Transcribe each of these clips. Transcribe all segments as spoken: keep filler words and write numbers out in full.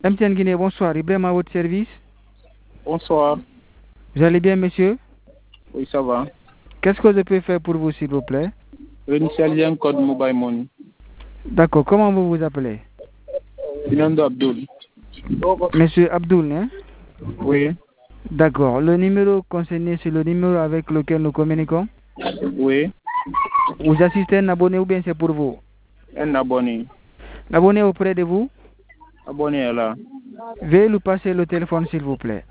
M T N Guinée, bonsoir. Ibrahim à votre service. Bonsoir. Vous allez bien, monsieur? Oui, ça va. Qu'est-ce que je peux faire pour vous, s'il vous plaît? Réinitialiser un code mobile money. D'accord. Comment vous vous appelez? Binando Abdul. Monsieur Abdul, hein? Oui. D'accord. Le numéro concerné, c'est le numéro avec lequel nous communiquons? Oui. Vous assistez un abonné ou bien c'est pour vous? Un abonné. L'abonné auprès de vous? Abonné est là. Veuillez lui passer le téléphone, s'il vous plaît.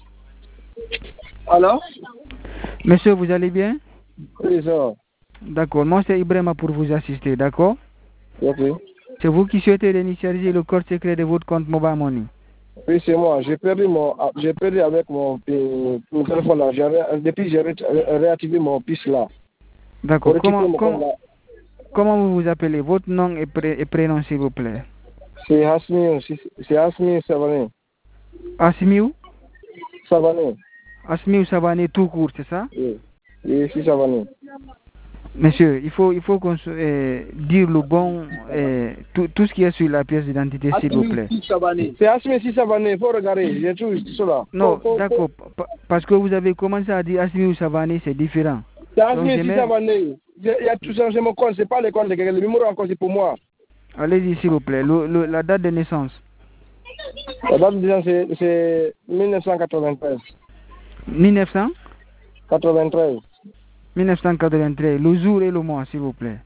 Alors? Monsieur, vous allez bien? Oui, ça va. D'accord. Moi, c'est Ibrahima pour vous assister, d'accord? Ok. C'est vous qui souhaitez réinitialiser le code secret de votre compte Mobile Money? Oui, c'est moi. J'ai perdu mon, j'ai perdu avec mon, mon téléphone là. J'avais, depuis j'ai ré, réactivé mon puce là. D'accord. Comment, comment, comment vous vous appelez? Votre nom et, pré, et prénom, s'il vous plaît? C'est Hasmi, c'est Hasmi Savané. Asmiou? Savané. Asmiou Savané tout court, c'est ça? Oui. Oui, c'est Savané. Monsieur, il faut, il faut qu'on euh, dire le bon, euh, tout, tout ce qui est sur la pièce d'identité, s'il vous plaît. C'est Asmi Savané, il faut regarder, j'ai tout cela. Non, d'accord, parce que vous avez commencé à dire Asmiou Savané, c'est différent. C'est Asmi Savané. Il y a tout changé mon compte, c'est pas le compte, le numéro encore, c'est pour moi. Allez-y, s'il vous plaît, le, le, la date de naissance. La date de naissance, c'est mille neuf cent quatre-vingt-treize. mille neuf cent quatre-vingt-treize. mille neuf cent quatre-vingt-treize, le jour et le mois, s'il vous plaît.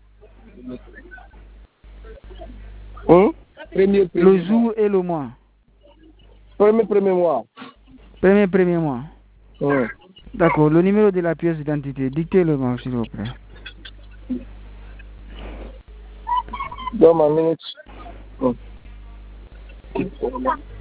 Hum? Premier, premier le jour mois. Et le mois. Premier, premier mois. Premier, premier mois. Hum. D'accord, le numéro de la pièce d'identité, dictez-le-moi, s'il vous plaît. Donne-moi une minute. Hum.